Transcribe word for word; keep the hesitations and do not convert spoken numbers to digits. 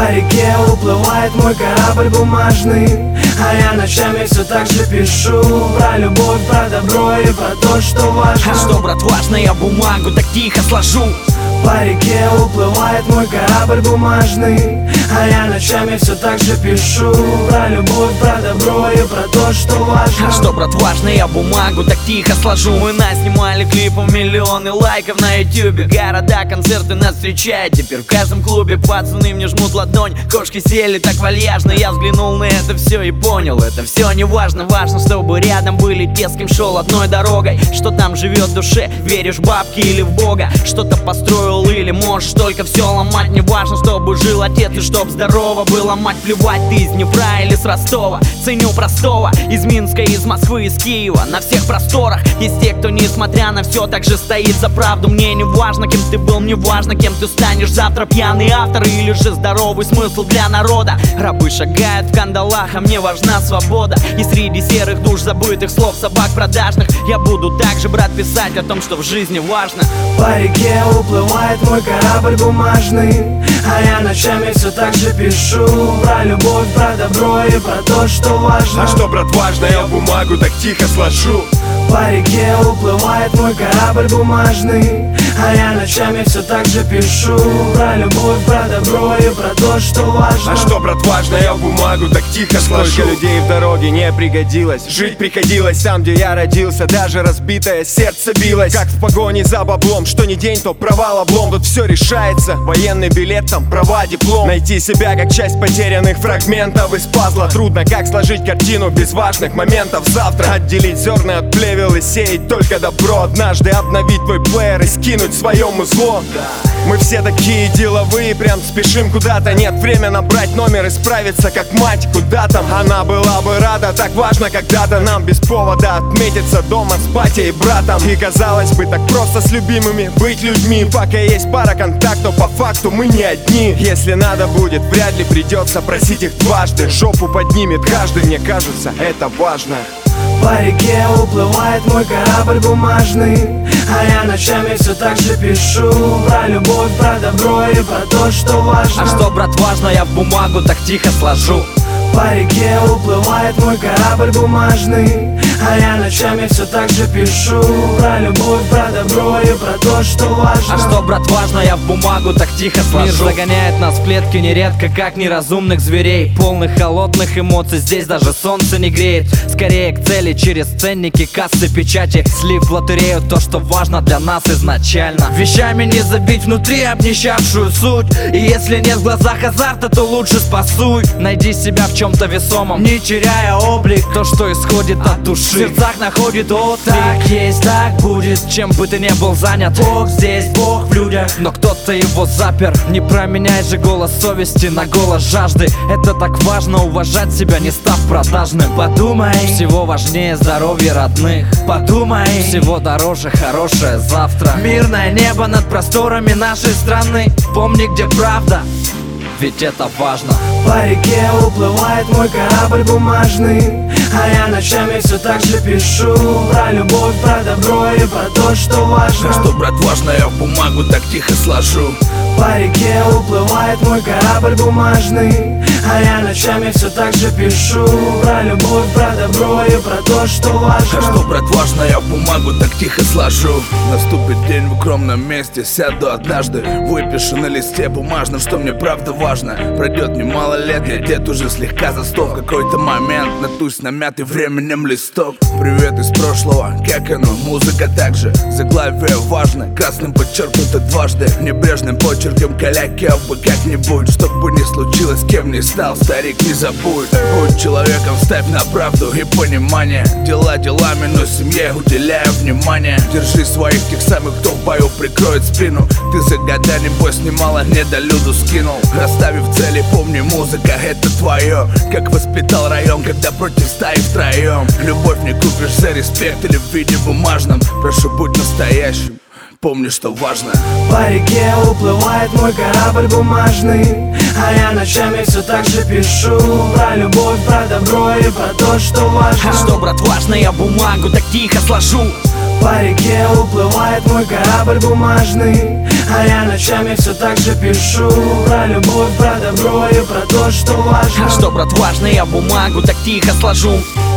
По реке уплывает мой корабль бумажный, а я ночами все так же пишу про любовь, про добро и про то, что важно. А что, брат, важно, я бумагу так тихо сложу. По реке уплывает мой корабль бумажный, а я ночами все так же пишу про любовь, про добро и про то, что важно. А что, брат, важно, я бумагу так тихо сложу. Мы наснимали клипов, миллионы лайков на ютубе. Города, концерты нас встречают теперь в каждом клубе. Пацаны мне жмут ладонь, кошки сели так вальяжно. Я взглянул на это все и понял, это все не важно. Важно, чтобы рядом были те, с кем шел одной дорогой. Что там живет в душе, веришь в бабки или в Бога. Что-то построил или можешь только все ломать. Не важно, чтобы жил отец и чтоб здорово была мать. Плевать, ты из Днепра или с Ростова. Ценю простого, из Минска, из Москвы, из Киева. На всех просторах есть те, кто несмотря на все так же стоит за правду. Мне не важно, кем ты был, не важно, кем ты станешь завтра. Пьяный автор или же здоровый смысл для народа. Рабы шагают в кандалах, а мне важна свобода. И среди серых душ, забытых слов, собак продажных, я буду также, брат, писать о том, что в жизни важно. По реке уплывает мой корабль бумажный, а я ночами все так же пишу про любовь, про добро и про то, что важно. А что, брат, важно, я бумагу так тихо сложу. По реке уплывает мой корабль бумажный, а я ночами все так же пишу про любовь, про добро и про то, что важно. А что, брат, важно, я бумагу так тихо сложу. Сколько людей в дороге не пригодилось, жить приходилось там, где я родился. Даже разбитое сердце билось, как в погоне за баблом. Что ни день, то провал, облом. Тут все решается, военный билет, там права, диплом. Найти себя как часть потерянных фрагментов из пазла трудно, как сложить картину без важных моментов. Завтра отделить зерна от плевел и сеять только добро. Однажды обновить твой плеер и скинуть свое музло. Мы все такие деловые, прям спешим куда-то. Нет времени набрать номер и справиться как мать. Куда там? Она была бы рада. Так важно когда-то нам без повода отметиться дома с батей и братом. И казалось бы, так просто с любимыми быть людьми. Пока есть пара контактов, по факту мы не одни. Если надо будет, вряд ли придется просить их дважды. Жопу поднимет каждый, мне кажется, это важно. По реке уплывает мой корабль бумажный, а я ночами все так же пишу про любовь, про добро и про то, что важно. А что, брат, важно, я бумагу так тихо сложу. По реке уплывает мой корабль бумажный, а я ночами все так же пишу про любовь, про добро и про то, что важно. А что, брат, важно, я в бумагу так тихо сложу. Мир загоняет нас в клетки нередко, как неразумных зверей, полных холодных эмоций, здесь даже солнце не греет. Скорее к цели через ценники, кассы, печати. Слив в лотерею, то, что важно для нас изначально. Вещами не забить внутри обнищавшую суть. И если нет в глазах азарта, то лучше спасуй. Найди себя в чем-то весомом, не теряя облик, то, что исходит от души. В сердцах находит отклик. Так есть, так будет, чем бы ты ни был занят. Бог здесь, Бог в людях, но кто-то его запер. Не променяй же голос совести на голос жажды. Это так важно, уважать себя, не став продажным. Подумай, всего важнее здоровье родных. Подумай, всего дороже хорошее завтра. Мирное небо над просторами нашей страны. Помни, где правда, ведь это важно. По реке уплывает мой корабль бумажный, а я ночами все так же пишу про любовь, про добро и про то, что важно. А что, брат, важно, я в бумагу так тихо сложу. По реке уплывает мой корабль бумажный, а я ночами все так же пишу про любовь, про добро и про то, что важно. А что, брат, важно, я бумагу так тихо сложу. Наступит день в укромном месте, сяду однажды, выпишу на листе бумажном, что мне правда важно. Пройдет немало лет, я дед уже слегка застыл. В какой-то момент натусь намятый временем листок. Привет из прошлого, как оно, музыка также. Заглавие важно, красным подчеркнуто дважды. Небрежным почерком каляки, а бы как-нибудь. Чтоб бы ни случилось, кем не стал, старик, не забудь. Будь человеком, ставь на правду и понимание. Дела делами, но семье уделяю внимание. Держи своих тех самых, кто в бою прикроет спину. Ты за года, небось, немало недолюду скинул. Расставив цели, помни, музыка это твое. Как воспитал район, когда против стаи втроем. Любовь не купишь за респект или в виде бумажном. Прошу, будь настоящим, помни, что важно. По реке уплывает мой корабль бумажный, а я ночами все так же пишу про любовь, про добро и про то, что важно. А что, брат, важно, я бумагу так тихо сложу. По реке уплывает мой корабль бумажный, а я ночами все так же пишу про любовь, про добро и про то, что важно. Что, брат, важно, я бумагу так тихо сложу.